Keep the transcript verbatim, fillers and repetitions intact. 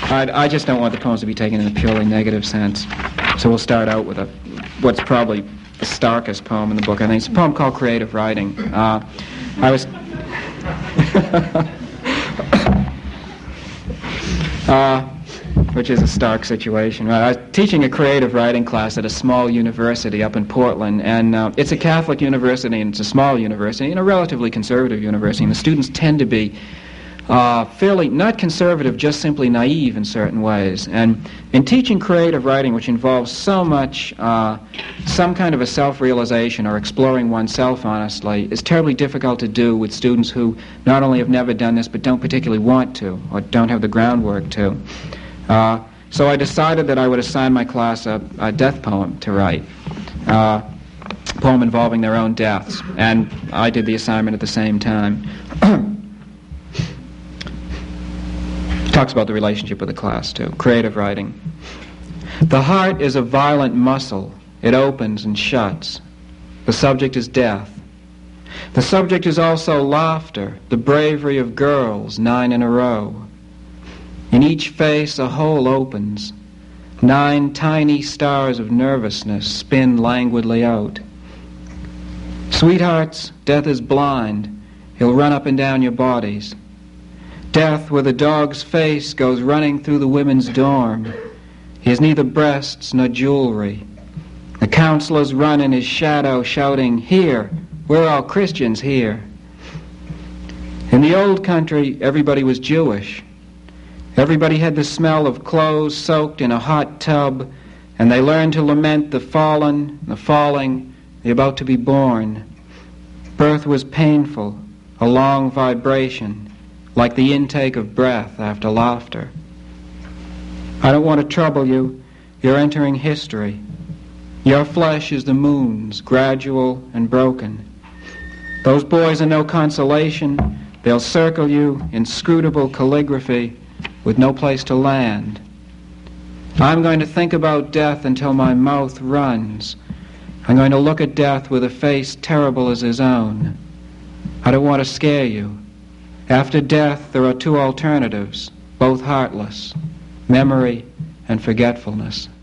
I, I just don't want the poems to be taken in a purely negative sense. So we'll start out with a what's probably the starkest poem in the book. I think it's a poem called Creative Writing. Uh, I was... uh, which is a stark situation. I was teaching a creative writing class at a small university up in Portland, and uh, it's a Catholic university, and it's a small university, and a relatively conservative university, and the students tend to be uh, fairly, not conservative, just simply naive in certain ways. And in teaching creative writing, which involves so much, uh, some kind of a self-realization or exploring oneself honestly, is terribly difficult to do with students who not only have never done this, but don't particularly want to, or don't have the groundwork to. Uh, so I decided that I would assign my class a, a death poem to write, uh, a poem involving their own deaths, and I did the assignment at the same time. Talks about the relationship with the class, too. Creative writing. The heart is a violent muscle. It opens and shuts. The subject is death. The subject is also laughter, the bravery of girls, nine in a row. In each face a hole opens. Nine tiny stars of nervousness spin languidly out. Sweethearts, death is blind. He'll run up and down your bodies. Death, with a dog's face, goes running through the women's dorm. He has neither breasts nor jewelry. The counselors run in his shadow, shouting, "Here, we're all Christians here." In the old country, everybody was Jewish. Everybody had the smell of clothes soaked in a hot tub, and they learned to lament the fallen, the falling, the about to be born. Birth was painful, a long vibration, like the intake of breath after laughter. I don't want to trouble you. You're entering history. Your flesh is the moon's, gradual and broken. Those boys are no consolation. They'll circle you, inscrutable calligraphy, with no place to land. I'm going to think about death until my mouth runs. I'm going to look at death with a face terrible as his own. I don't want to scare you. After death, there are two alternatives, both heartless, memory and forgetfulness.